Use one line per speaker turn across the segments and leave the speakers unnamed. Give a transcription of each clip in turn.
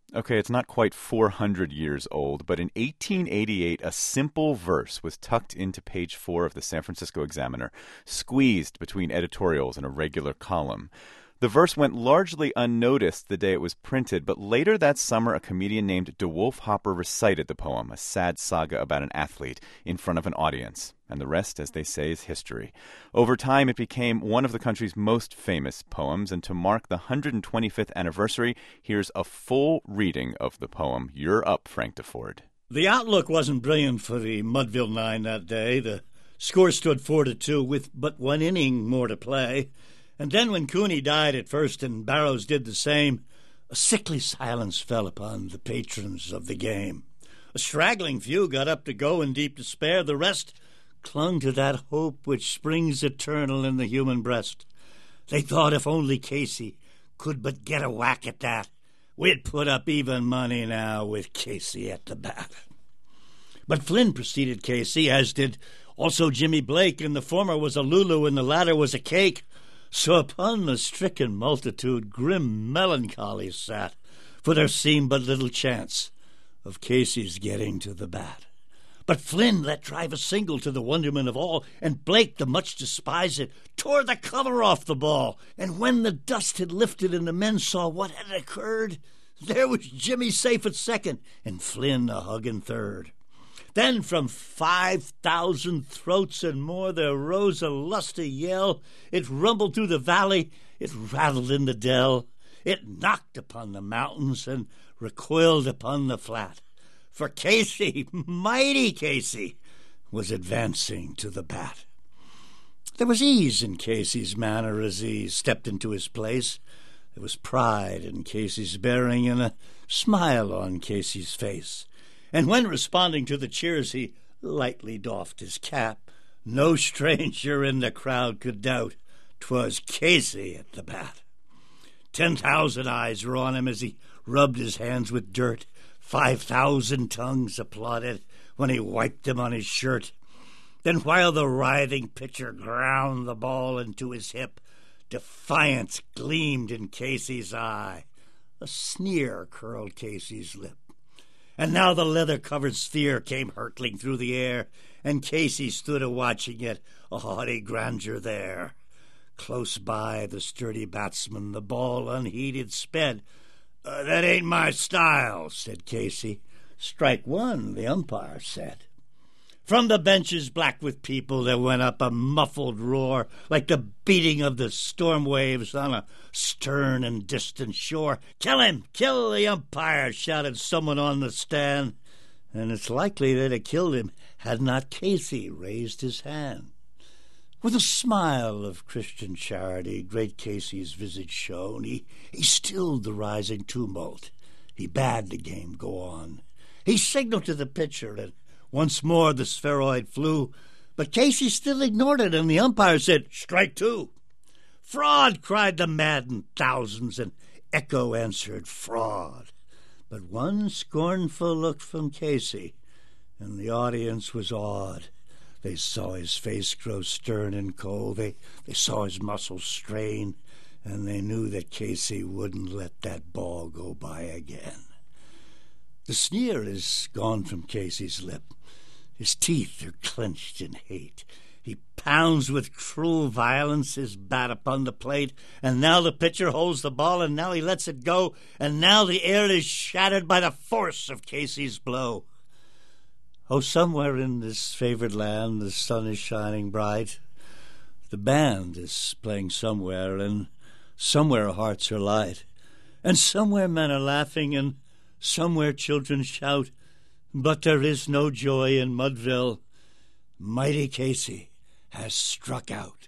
Okay, it's not quite 400 years old, but in 1888, a simple verse was tucked into page 4 of the San Francisco Examiner, squeezed between editorials in a regular column. The verse went largely unnoticed the day it was printed, but later that summer, a comedian named DeWolf Hopper recited the poem, a sad saga about an athlete, in front of an audience. And the rest, as they say, is history. Over time, it became one of the country's most famous poems, and to mark the 125th anniversary, here's a full reading of the poem. You're up, Frank DeFord.
The outlook wasn't brilliant for the Mudville Nine that day. The score stood 4-2 with but one inning more to play. And then when Cooney died at first and Barrows did the same, a sickly silence fell upon the patrons of the game. A straggling few got up to go in deep despair. The rest clung to that hope which springs eternal in the human breast. They thought if only Casey could but get a whack at that, we'd put up even money now with Casey at the bat. But Flynn preceded Casey, as did also Jimmy Blake, and the former was a Lulu and the latter was a cake. So upon the stricken multitude grim melancholy sat, for there seemed but little chance of Casey's getting to the bat. But Flynn let drive a single to the wonderment of all, and Blake, the much despised, tore the cover off the ball. And when the dust had lifted and the men saw what had occurred, there was Jimmy safe at second, and Flynn a hugging third. Then from 5,000 throats and more there rose a lusty yell. It rumbled through the valley, it rattled in the dell. It knocked upon the mountains and recoiled upon the flat. For Casey, mighty Casey, was advancing to the bat. There was ease in Casey's manner as he stepped into his place. There was pride in Casey's bearing and a smile on Casey's face. And when responding to the cheers, he lightly doffed his cap. No stranger in the crowd could doubt 'twas Casey at the bat. 10,000 eyes were on him as he rubbed his hands with dirt. 5,000 tongues applauded when he wiped them on his shirt. Then while the writhing pitcher ground the ball into his hip, defiance gleamed in Casey's eye. A sneer curled Casey's lip. And now the leather-covered sphere came hurtling through the air, and Casey stood a-watching it, a haughty grandeur there. Close by the sturdy batsman, the ball unheeded sped. That ain't my style," said Casey. "Strike one," the umpire said. From the benches black with people there went up a muffled roar, like the beating of the storm waves on a stern and distant shore. "Kill him! Kill the umpire!" shouted someone on the stand. And it's likely they'd have killed him had not Casey raised his hand. With a smile of Christian charity, great Casey's visage shone. He stilled the rising tumult. He bade the game go on. He signaled to the pitcher, and once more the spheroid flew. But Casey still ignored it, and the umpire said, "Strike two." "Fraud!" cried the maddened thousands, and echo answered, "Fraud." But one scornful look from Casey, and the audience was awed. They saw his face grow stern and cold. They saw his muscles strain, and they knew that Casey wouldn't let that ball go by again. The sneer is gone from Casey's lip. His teeth are clenched in hate. He pounds with cruel violence his bat upon the plate, and now the pitcher holds the ball, and now he lets it go, and now the air is shattered by the force of Casey's blow. Oh, somewhere in this favored land the sun is shining bright. The band is playing somewhere, and somewhere hearts are light. And somewhere men are laughing, and somewhere children shout. But there is no joy in Mudville. Mighty Casey has struck out.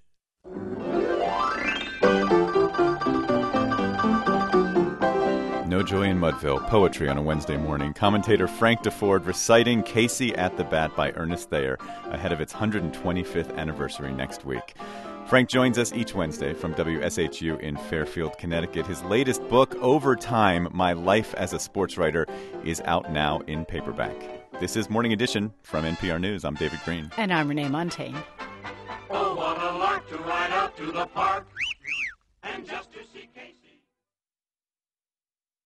No Joy in Mudville, poetry on a Wednesday morning. Commentator Frank DeFord reciting Casey at the Bat by Ernest Thayer ahead of its 125th anniversary next week. Frank joins us each Wednesday from WSHU in Fairfield, Connecticut. His latest book, Over Time, My Life as a Sports Writer, is out now in paperback. This is Morning Edition from NPR News. I'm David Green.
And I'm Renee Montaigne.
Oh, what a lark to ride out to the park.